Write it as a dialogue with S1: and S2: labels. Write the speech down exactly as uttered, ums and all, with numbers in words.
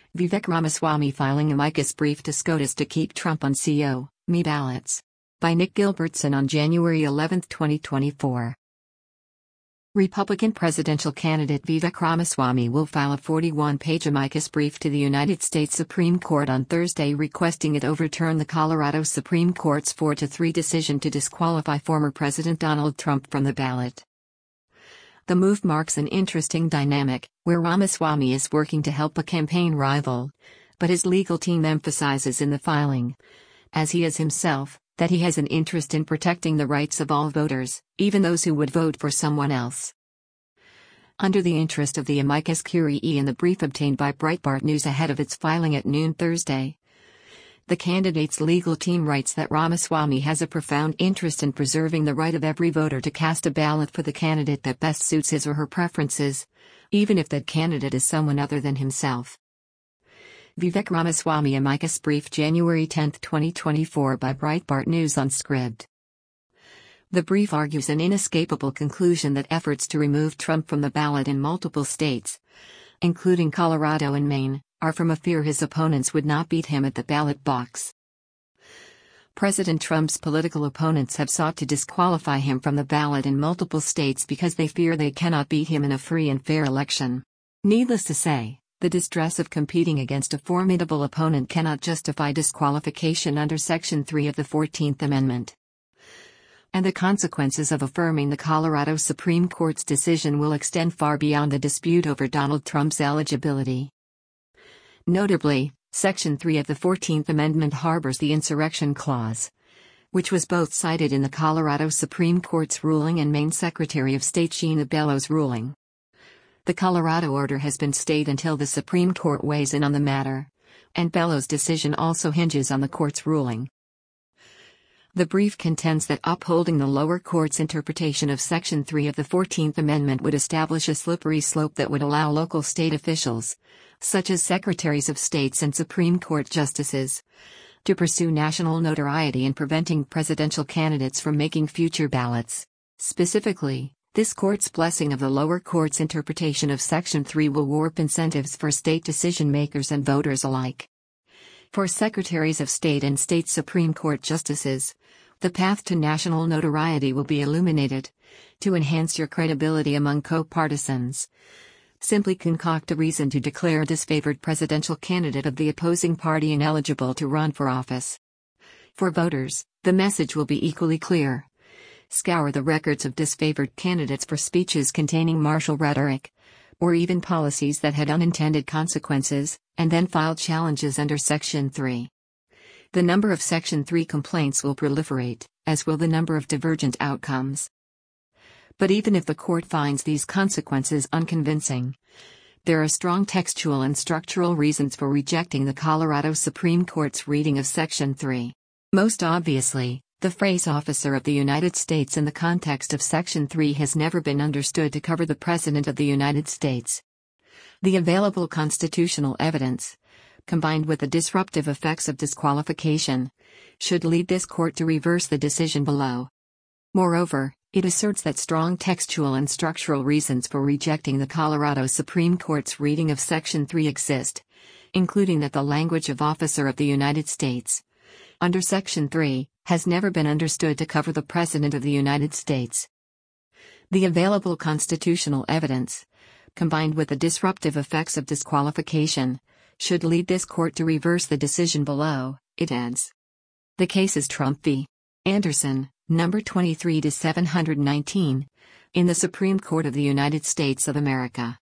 S1: Vivek Ramaswamy filing amicus brief to SCOTUS to keep Trump on C O, M E ballots. By Nick Gilbertson on January eleventh, twenty twenty-four. Republican presidential candidate Vivek Ramaswamy will file a forty-one page amicus brief to the United States Supreme Court on Thursday requesting it overturn the Colorado Supreme Court's four to three decision to disqualify former President Donald Trump from the ballot. The move marks an interesting dynamic, where Ramaswamy is working to help a campaign rival, but his legal team emphasizes in the filing, as he is himself, that he has an interest in protecting the rights of all voters, even those who would vote for someone else. Under the interest of the amicus curiae in the brief obtained by Breitbart News ahead of its filing at noon Thursday, the candidate's legal team writes that Ramaswamy has a profound interest in preserving the right of every voter to cast a ballot for the candidate that best suits his or her preferences, even if that candidate is someone other than himself. Vivek Ramaswamy amicus brief January tenth, twenty twenty-four by Breitbart News on Scribd. The brief argues an inescapable conclusion that efforts to remove Trump from the ballot in multiple states, including Colorado and Maine, are from a fear his opponents would not beat him at the ballot box. President Trump's political opponents have sought to disqualify him from the ballot in multiple states because they fear they cannot beat him in a free and fair election. Needless to say, the distress of competing against a formidable opponent cannot justify disqualification under Section three of the fourteenth Amendment. And the consequences of affirming the Colorado Supreme Court's decision will extend far beyond the dispute over Donald Trump's eligibility. Notably, Section three of the fourteenth Amendment harbors the Insurrection Clause, which was both cited in the Colorado Supreme Court's ruling and Maine Secretary of State Sheena Bellows' ruling. The Colorado order has been stayed until the Supreme Court weighs in on the matter, and Bellows' decision also hinges on the court's ruling. The brief contends that upholding the lower court's interpretation of Section three of the fourteenth Amendment would establish a slippery slope that would allow local state officials, such as secretaries of states and Supreme Court justices, to pursue national notoriety in preventing presidential candidates from making future ballots. Specifically, this court's blessing of the lower court's interpretation of Section three will warp incentives for state decision-makers and voters alike. For secretaries of state and state Supreme Court justices, the path to national notoriety will be illuminated. To enhance your credibility among co-partisans, simply concoct a reason to declare a disfavored presidential candidate of the opposing party ineligible to run for office. For voters, the message will be equally clear. Scour the records of disfavored candidates for speeches containing martial rhetoric, or even policies that had unintended consequences, and then file challenges under Section three. The number of Section three complaints will proliferate, as will the number of divergent outcomes. But even if the court finds these consequences unconvincing, there are strong textual and structural reasons for rejecting the Colorado Supreme Court's reading of Section three. Most obviously, the phrase officer of the United States in the context of Section three has never been understood to cover the President of the United States. The available constitutional evidence, combined with the disruptive effects of disqualification, should lead this court to reverse the decision below. Moreover, it asserts that strong textual and structural reasons for rejecting the Colorado Supreme Court's reading of Section three exist, including that the language of officer of the United States, under Section three, has never been understood to cover the President of the United States. The available constitutional evidence, combined with the disruptive effects of disqualification, should lead this court to reverse the decision below, it adds. The case is Trump v. Anderson, number twenty-three to seven nineteen, in the Supreme Court of the United States of America.